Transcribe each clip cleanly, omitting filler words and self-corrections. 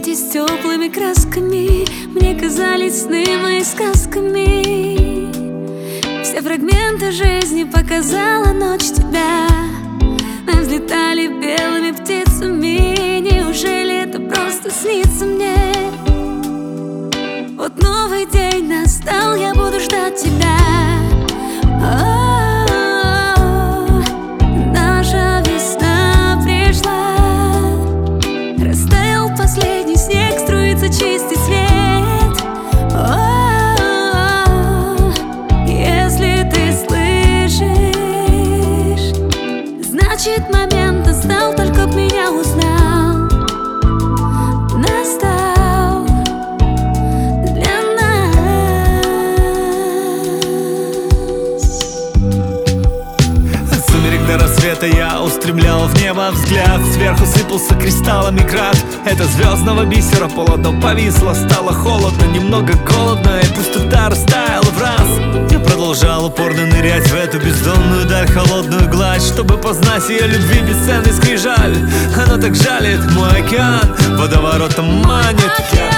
свете с теплыми красками мне казались сны мои сказками. Все фрагменты жизни показала ночь тебя. Мы взлетали белыми птицами. Неужели это просто снится мне? Вот новый день настал, я буду ждать тебя. Наша весна пришла. Растаял последний снег, струится чистый свет. Если ты слышишь, значит момент настал, только б меня узнал. Настал для нас. От сумерек до рассвета я устремлял в небо взгляд. Сверху сыпался кристаллами град. Это звездного бисера полотно повисло. Стало холодно, немного голодно, и пустота растаяла в раз. Я продолжал упорно нырять в эту бездонную даль, холодную гладь, чтобы познать ее любви бесценный скрижаль. Она так жалит, мой океан водоворотом манит.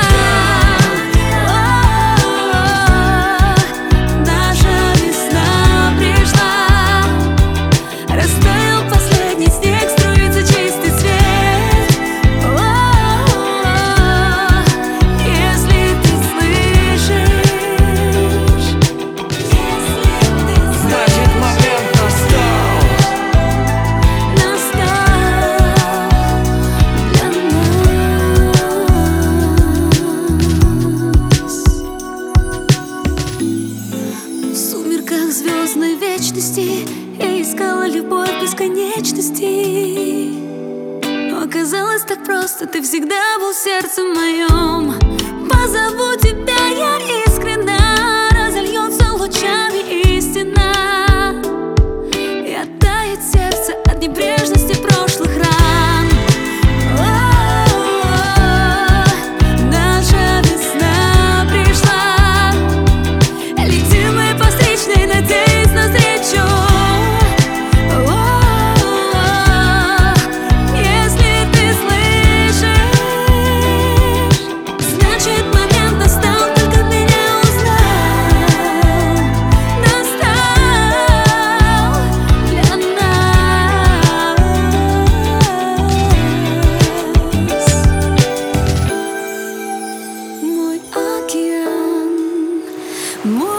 Звездной вечности я искала любовь бесконечности, но оказалось так просто. Ты всегда был в сердце моем. Позову тебя я искренне, разольется лучами истина, и оттает сердце от небрежности прошлых ран. Наша весна пришла. Летим мы по встречной, надеясь на встречу. Если ты слышишь, значит момент настал, только меня узнал. Настал для нас. Мой океан, мой